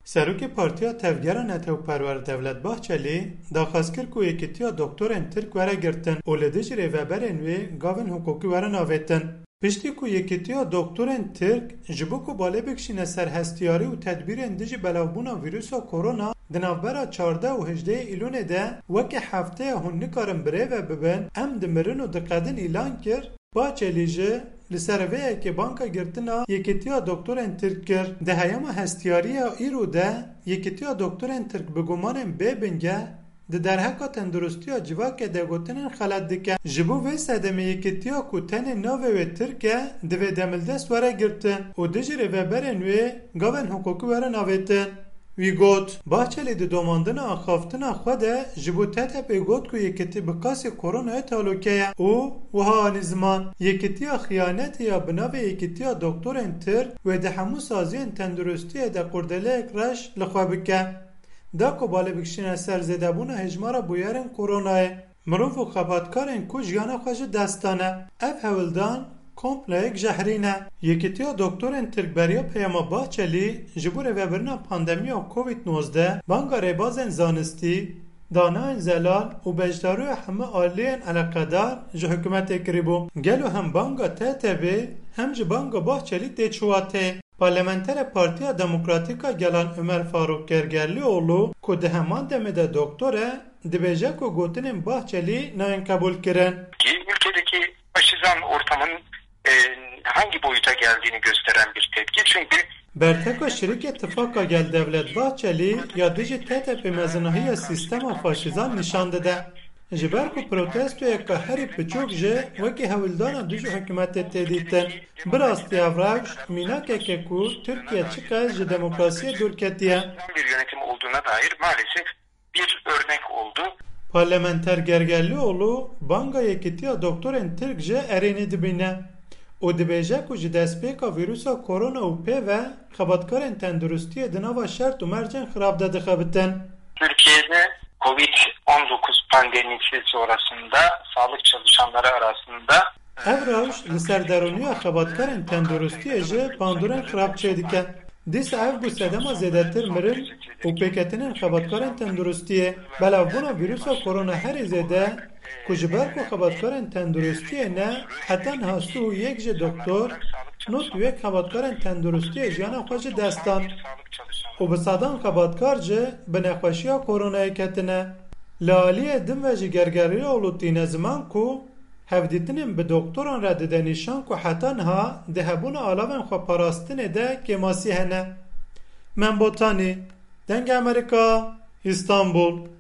Serokê Partiya Tevgera Netewperwer Devlet Bahçeli daxwaz kir ku yekîtiya doktorên Tirk were girtin û li dijî rêveberên wê gavên hukukî were avêtin. Piştî ku yekîtiya doktorên Tirk ji bo ku balê bikişîne ser hestiyarî û tedbîrên dijî belavbûna vîrusa korona di navbera 14 û 18 Îlûnê de wekî hefteya hûn nikarin bi rêve bibin, em dimirin û diqedin îlan kir, Bahçeli ji li ser vê yekê banka girtina yekîtiya doktorên Tirk kir. Di heyema hestiyariya îro de yekîtiya doktorên Tirk bi gumanên bêbingeh di derheka tendurustiya civakê de gotinên xelet dike. Ji bo vê sedemê yekîtiya ku tenê navê wê Tirk e divê demildest were girtin û dijî rêveberên wê gavên hukukî were avêtin. Wî got, Bahçeli di domandina axaftina xwe de ji bo TTP got ku yekîtî bi qasî koronayê talûke ye û wiha anî ziman yekîtiya xıyanetê ya bi navê yekîtiya doktorên Tirk wê di hemû saziyên tendurustiyê de qurdeleyek reş li xwe bike. Da ku balê bikişîne ser zêdebûna hejmara bûyerên koronayê. Mirov û xebatkarên ku jiyana xwe ji dest dane. Ev hewildan kompleyek jehrîne. Yekîtiya doktorên Tirk beriya peyama Bahçeli ji bo rêvebirina pandemiya Covid-19 banga rêbazên zanistî, danayên zelal û beşdaroya hemû aliyên eleqedar ji hikûmetê kirîbû. Gelo hem banga TTB hem ji banga Bahçeli tê çûwatê. Parlamenter Partiya Demokratîk a Gelan Ömer Faruk Gergerlioğlu ku di heman demê de doktor e dibêje ku gotinên Bahçeli nayên qebûl kirin. Ülkedeki faşizan ortamın hangi boyuta geldiğini gösteren bir tepki. Çünkü Berteka Şirîk İttifaka Gel Devlet Bahçeli ya dijî TTP mezinahiya sistema faşizan nişan dide. Ji ber ku protestoyeka herî piçûk ji wekî hewildana dijî hikûmetê tê dîtin. Bi rastî ev rewş mînakeke ku Tirkiye çi qas ji demokrasiyê dûr ketiye. Bir yönetim olduğuna dair maalesef bir örnek oldu. Parlamenter Gergerlioğlu banga yekîtiya doktorên Tirk ji erênê dibîne û dibêje ku ji destpêka vîrusa korona û pêve xebatkarên tendurustiyê di nava şert û mercên xirab de dixebitin. Türkiye'de Covid-19 pandemisi sonrasında sağlık çalışanları arasında ev rewş li ser derûniya xebatkarên tendurustiyê ji bandorên xirab çê dike. Dîsa ev bû sedema zêdetir mirin û pêketinên xebatkarên tendurustiyê. Belavbûna vîrusa korona herî zêde ku ji ber ku xebatkarên tendurustiyê ne heta niha stû û yek ji doktor not wek xebatkarên tendurustiyê jiyana xwe ji dest dan û bi sadan xebatkar ji bi nexweşiya koronayê ketine. Li aliyê din ve ji Gergerlioğlu tîne ziman ku hevdîtinên bi doktoran re dide nîşan ku heta niha di hebûna alavên xwe parastinê de kêmasî hene. Menbotanî, Deng Amerîka, İstanbul.